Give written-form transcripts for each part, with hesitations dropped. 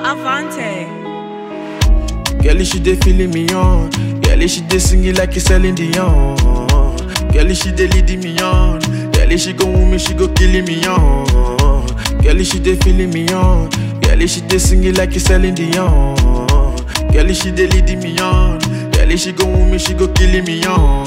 Avante. Girlie, she dey feeling me on. Girlie, she dey singing like it's Celine Dion. Girlie, she dey leading me on. Girlie, she gon' woo me, she go killing me on. Girlie, she dey feeling me on. Girlie, she dey singing like it's Celine Dion. Girlie, she dey leading me on. Girlie, she gon' woo me, she go killing me on.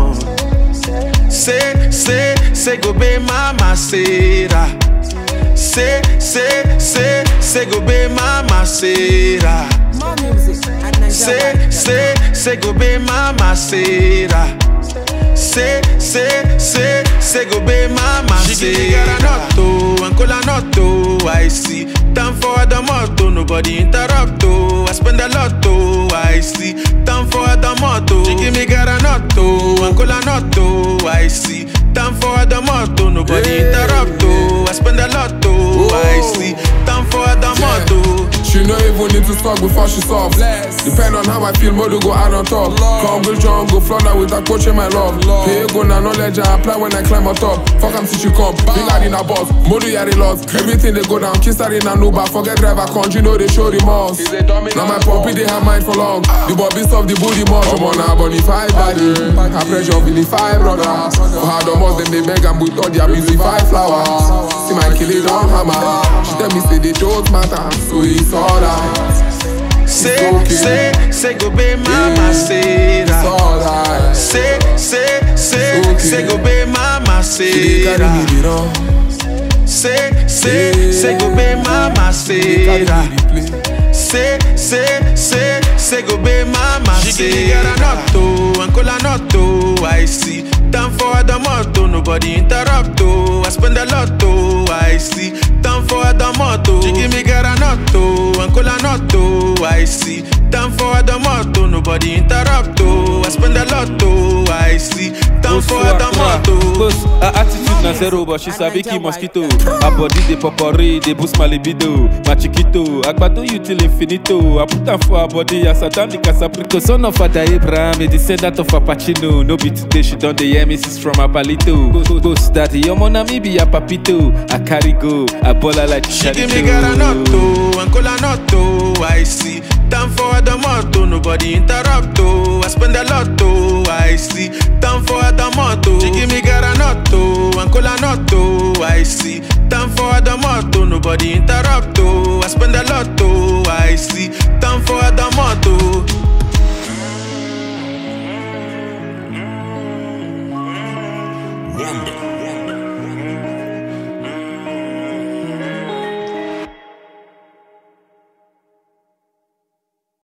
Say, go be mama, Sarah. Say, go be mama, Sarah. More music at Nigeria. Say, go be mama, Sarah. Say, go be mama, Sarah. She give me garanotto, Ancola notto, I see. Time for the motto, nobody interrupt, oh. I spend a lot, oh, I see. Time for the motto. She give me garanotto, Ancola notto, I see. Time for the motto, nobody interrupt, oh. I spend a lot, oh, I see. Time for the motto. She no even need to talk before she soft. Depend on how I feel, mother go out on top. Come go John, go flounder with a coach in my love. Pay go na knowledge I apply when I climb on top. Fuck am since she come, big out in a boss. Mother yari lost, everything they go down. Kiss her in an Uber, forget driver country, know they show remorse. Now my puppy they have mind for long. The bobby soft, the booty much. I'm on a body five body. Her pressure really five brothers. For her the most them they beg and with all their music five flowers. See my kill it on hammer. She tell me say they don't matter, so it's alright. Say, go be mama, Sarah. It's alright. Say, go be mama, She dey carry Sarah. me dey run. Say, go be mama, She dey carry Sarah. me dey play. Say, go be mama, Sarah. She give me garanotto, Ancola notto, I see. Time for the motto, nobody interrupt, oh. I spend a lot, oh, I see. Time for the motto. She give me garanotto, Ancola notto, I see. Time for the motto, nobody interrupt, oh. I spend a lot, oh, I see. Time for the motto. Boss, her attitude na zero, but she sabi kill mosquito. Her body dey popori, dey boost my libido. My chiquito, agbado you till infinito. I put her for her body as a damn the casaprito. Son of Father Abraham, a descendant of Apachino. No be today, she done the hear me sis from Apalito. Boss, daddy, your mona me be a papito. I carry go, I baller like She give me garanotto, Ancola notto, I see. Time for the motto, nobody interrupt, oh. I spend a lot, oh, I see. Time for the motto. She give me garanotto, Ancola notto, I see. Time for the motto, nobody interrupt, oh. I spend a lot, oh, I see. Time for the motto. Wonder.